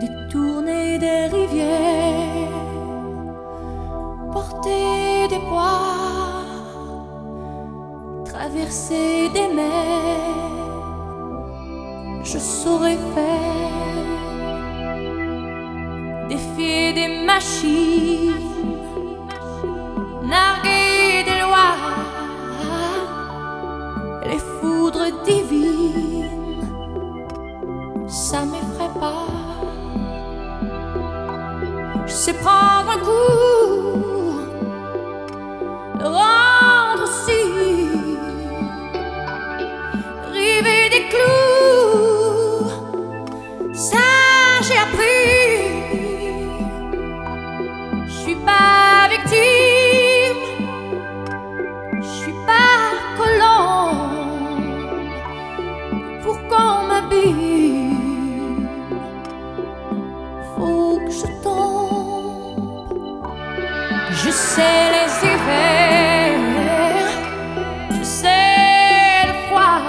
détourner des rivières, porter des poids, traverser des mers. Je saurais faire, défier des machines, narguer des lois, les foudres divines, ça m'effraie pas. Je sais prendre un coup, le rendre aussi, river des clous, ça j'ai appris. Je suis pas victime, je suis pas colombe pour qu'on m'abîme. Faut que je tombe. Je sais les hivers, je sais le froid,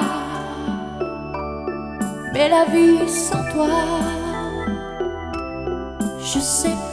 mais la vie sans toi, je sais